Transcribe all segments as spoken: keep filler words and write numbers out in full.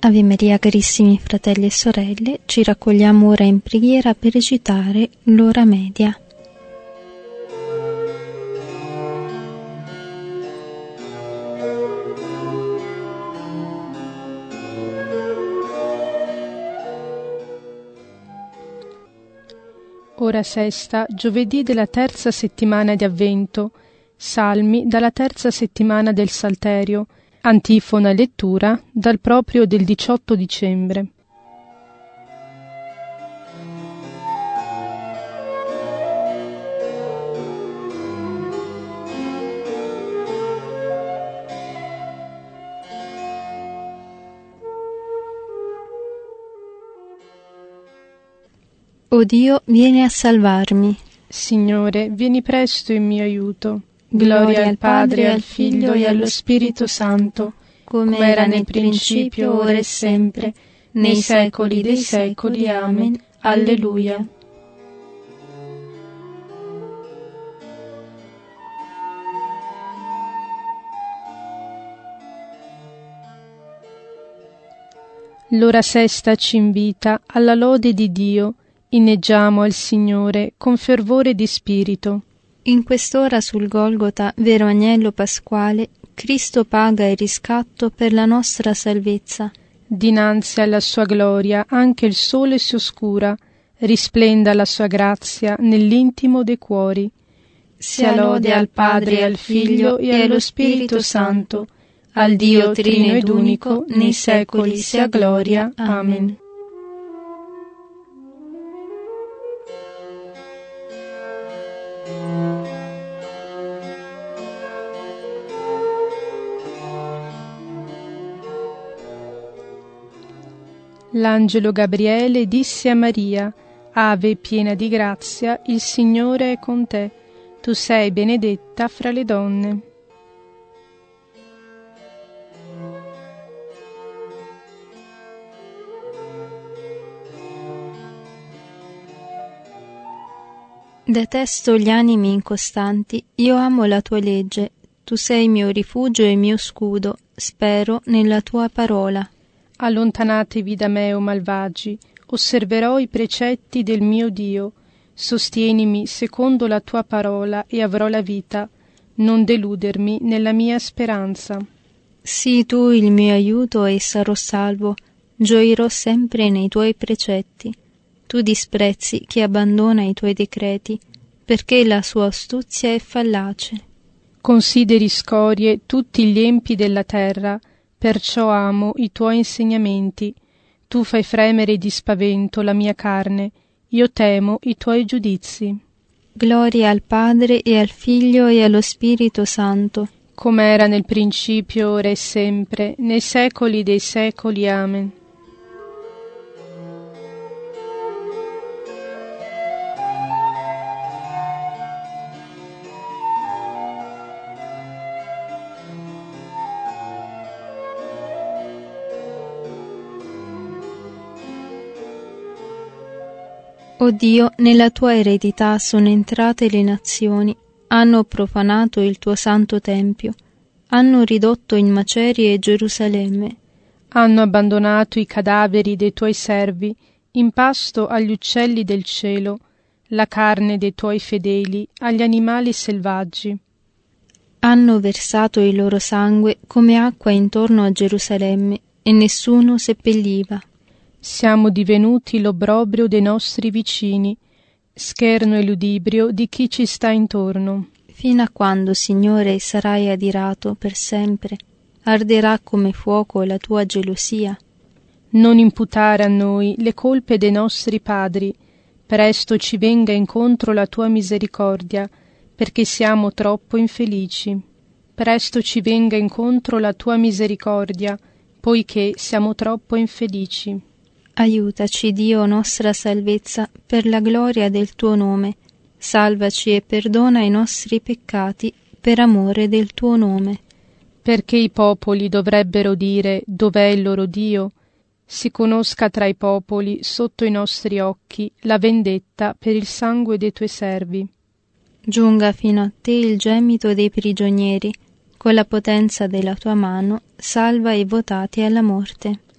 Ave Maria, carissimi fratelli e sorelle, ci raccogliamo ora in preghiera per recitare l'ora media. Ora sesta, giovedì della terza settimana di Avvento, salmi dalla terza settimana del Salterio, antifona lettura dal proprio del diciotto dicembre. O Dio, vieni a salvarmi. Signore, vieni presto in mio aiuto. Gloria al Padre, al Figlio e allo Spirito Santo, come era nel principio, ora e sempre, nei secoli dei secoli. Amen. Alleluia. L'ora sesta ci invita alla lode di Dio. Inneggiamo al Signore con fervore di spirito. In quest'ora sul Golgota, vero agnello pasquale, Cristo paga il riscatto per la nostra salvezza. Dinanzi alla sua gloria anche il sole si oscura, risplenda la sua grazia nell'intimo dei cuori. Sia lode al Padre, al Figlio e allo Spirito Santo, al Dio trino ed unico, nei secoli sia gloria. Amen. L'angelo Gabriele disse a Maria: Ave piena di grazia, il Signore è con te. Tu sei benedetta fra le donne. Detesto gli animi incostanti, io amo la tua legge. Tu sei mio rifugio e mio scudo, spero nella tua parola. Allontanatevi da me, o malvagi, osserverò i precetti del mio Dio. Sostienimi secondo la tua parola e avrò la vita. Non deludermi nella mia speranza. Sii tu il mio aiuto e sarò salvo. Gioirò sempre nei tuoi precetti. Tu disprezzi chi abbandona i tuoi decreti, perché la sua astuzia è fallace. Consideri scorie tutti gli empi della terra, perciò amo i tuoi insegnamenti. Tu fai fremere di spavento la mia carne, io temo i tuoi giudizi. Gloria al Padre e al Figlio e allo Spirito Santo, come era nel principio, ora e sempre, nei secoli dei secoli. Amen. O Dio, nella tua eredità sono entrate le nazioni, hanno profanato il tuo santo tempio, hanno ridotto in macerie Gerusalemme. Hanno abbandonato i cadaveri dei tuoi servi in pasto agli uccelli del cielo, la carne dei tuoi fedeli agli animali selvaggi. Hanno versato il loro sangue come acqua intorno a Gerusalemme e nessuno seppelliva. Siamo divenuti l'obbrobrio dei nostri vicini, scherno e ludibrio di chi ci sta intorno. Fino a quando, Signore, sarai adirato per sempre? Arderà come fuoco la tua gelosia? Non imputare a noi le colpe dei nostri padri, presto ci venga incontro la tua misericordia, perché siamo troppo infelici. Presto ci venga incontro la tua misericordia, poiché siamo troppo infelici. Aiutaci, Dio, nostra salvezza, per la gloria del tuo nome. Salvaci e perdona i nostri peccati, per amore del tuo nome. Perché i popoli dovrebbero dire: dov'è il loro Dio? Si conosca tra i popoli, sotto i nostri occhi, la vendetta per il sangue dei tuoi servi. Giunga fino a te il gemito dei prigionieri, con la potenza della tua mano, salva i votati alla morte.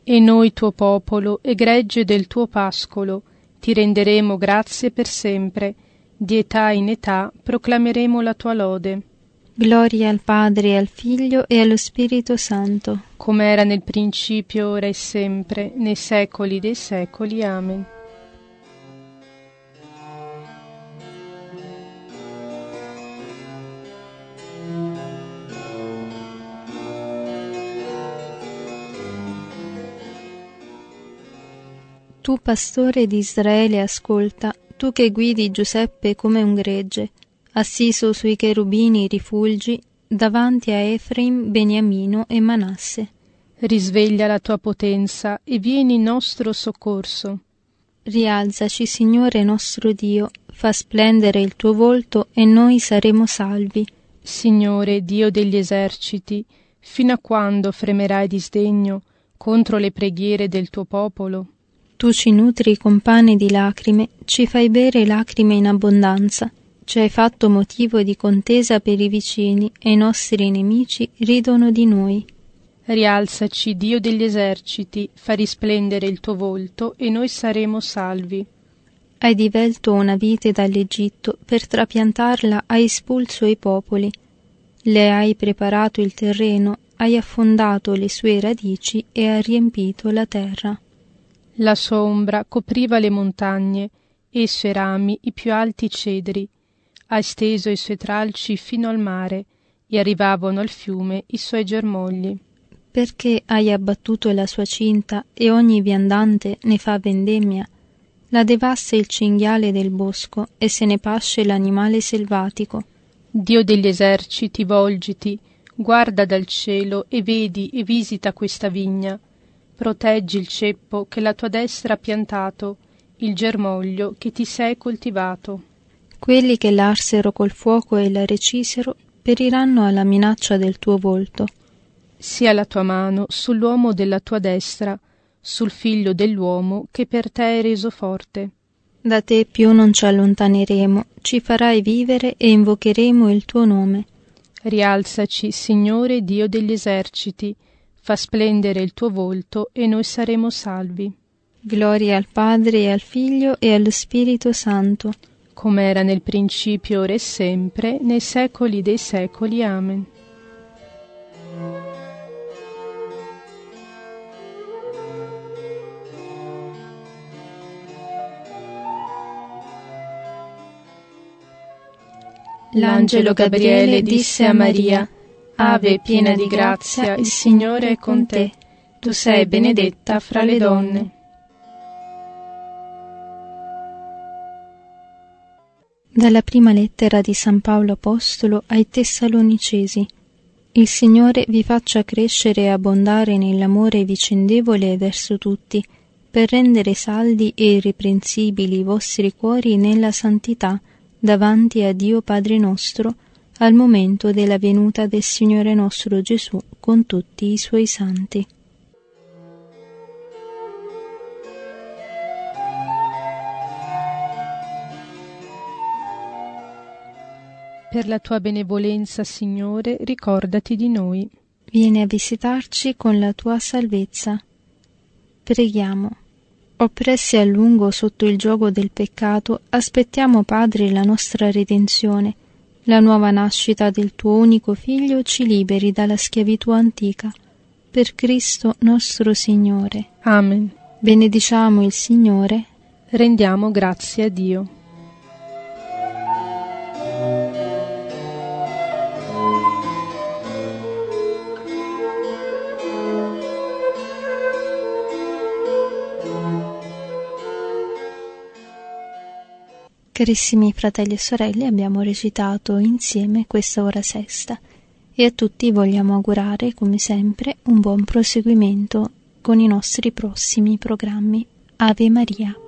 E noi, tuo popolo e gregge del tuo pascolo, ti renderemo grazie per sempre, di età in età proclameremo la tua lode. Gloria al Padre, e al Figlio e allo Spirito Santo, come era nel principio, ora e sempre, nei secoli dei secoli. Amen. Tu, pastore di Israele, ascolta, tu che guidi Giuseppe come un gregge, assiso sui cherubini rifulgi, davanti a Efraim, Beniamino e Manasse. Risveglia la tua potenza e vieni in nostro soccorso. Rialzaci, Signore nostro Dio, fa splendere il tuo volto e noi saremo salvi. Signore, Dio degli eserciti, fino a quando fremerai di sdegno contro le preghiere del tuo popolo? Tu ci nutri con pane di lacrime, ci fai bere lacrime in abbondanza. Ci hai fatto motivo di contesa per i vicini e i nostri nemici ridono di noi. Rialzaci, Dio degli eserciti, fa risplendere il tuo volto e noi saremo salvi. Hai divelto una vite dall'Egitto, per trapiantarla hai espulso i popoli. Le hai preparato il terreno, hai affondato le sue radici e hai riempito la terra. La sua ombra copriva le montagne e i suoi rami i più alti cedri. Ha esteso i suoi tralci fino al mare e arrivavano al fiume i suoi germogli. Perché hai abbattuto la sua cinta e ogni viandante ne fa vendemmia? La devasta il cinghiale del bosco e se ne pasce l'animale selvatico. Dio degli eserciti, volgiti, guarda dal cielo e vedi e visita questa vigna. Proteggi il ceppo che la tua destra ha piantato, il germoglio che ti sei coltivato. Quelli che l'arsero col fuoco e la recisero periranno alla minaccia del tuo volto. Sia la tua mano sull'uomo della tua destra, sul figlio dell'uomo che per te è reso forte. Da te più non ci allontaneremo, ci farai vivere e invocheremo il tuo nome. Rialzaci, Signore Dio degli eserciti, fa splendere il tuo volto e noi saremo salvi. Gloria al Padre e al Figlio e allo Spirito Santo, come era nel principio, ora e sempre, nei secoli dei secoli. Amen. L'angelo Gabriele disse a Maria: Ave piena di grazia, il Signore è con te. Tu sei benedetta fra le donne. Dalla prima lettera di San Paolo Apostolo ai Tessalonicesi. Il Signore vi faccia crescere e abbondare nell'amore vicendevole verso tutti, per rendere saldi e irreprensibili i vostri cuori nella santità davanti a Dio Padre nostro, al momento della venuta del Signore nostro Gesù con tutti i suoi santi. Per la tua benevolenza, Signore, ricordati di noi. Vieni a visitarci con la tua salvezza. Preghiamo. Oppressi a lungo sotto il giogo del peccato, aspettiamo, Padre, la nostra redenzione. La nuova nascita del tuo unico Figlio ci liberi dalla schiavitù antica. Per Cristo nostro Signore. Amen. Benediciamo il Signore. Rendiamo grazie a Dio. Carissimi fratelli e sorelle, abbiamo recitato insieme questa ora sesta e a tutti vogliamo augurare, come sempre, un buon proseguimento con i nostri prossimi programmi. Ave Maria.